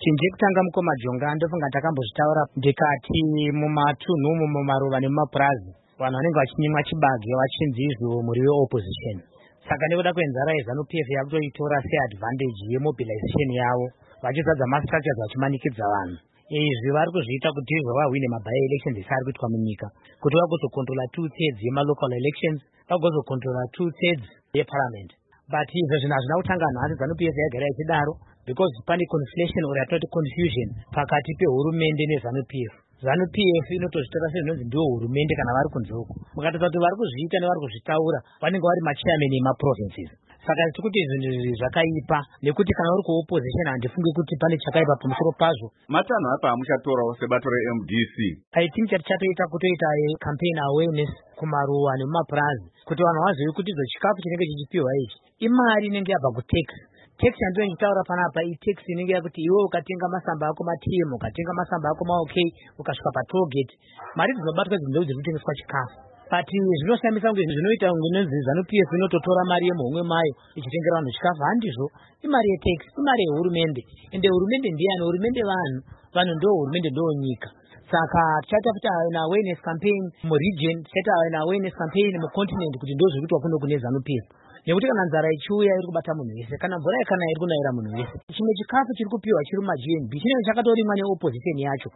Chinjekutanga mukoma Jonga ndofunga takambozvitaura ndikati mumatunhu mumaruva nemumapurazi vanhu vanenge vachinyimwa chibage vachinzi muri weopposition. Saka nekuda kwenzara yeZANU-PF yakutoitora seadvantage yemobilization yavo vachizadza mastructures vachimanikidza vanhu. Izvi vari kuzviita kuti vahwine maby elections esari kuitwa munyika, kuti vagozokontrola 2/3 yemalocal elections, vagozokontrola 2/3 yeparliament. But izvo zvinhu hazvina kutanga nhasi, ZANU-PF yagara ichidaro because pane conflation or yatinoti confusion pakati pehurumende neZANU-PF. ZANU-PF inotozvitora sezvinonzi ndiwo hurumende kana vari kunze uko. Mukataura kuti vari kuzviita nevari kuzvitaura vanenge vari machairman emaprovinces. Saka tiri kuti zvinhu izvi zvakaipa, nekuti kana uri kuopposition handifungi kuti pane chakaipa pamusoro pazvo. Matanho apa amuchatorawo sebato reMDC. I think chatichatoita kutoita campaign awareness kumaruwa nemumapurazi kuti vanhu vazive kuti idzo chikafu chinenge chichipiwa ichi imari inenge yabva kutax. Tax yandiro ndichitaura panapa itax inenge yakuti iwe ukatenga masamba ako maTM, ukatenga masamba ako maOK, ukasvika patollgate, mari dzinobatwa dzindau dziri kutengeswa chikafu. But zvinoshamisa kunge zvinoita ngunonzi ZANU-PF inototora mari yemuhomwe mayo ichitengera vanhu chikafu. Handizvo, imari yetax, imari yehurumende. Ende hurumende ndiyani? Hurumende vanhu ndo hurumende ndo nyika. Saka tichaita kuti awareness campaign muregion, tichaita awareness campaign mucontinent kuti ndo zviri kuitwa kuno kune ZANU-PF. Nekuti kana nzara ichiuya iri kubata munhu wese, kana mvura yakana iri kunayira munhu wese. Chimwe chikafu chiri kupiwa chiri mumaGNB chinenge chakatorimwa neopposition yacho.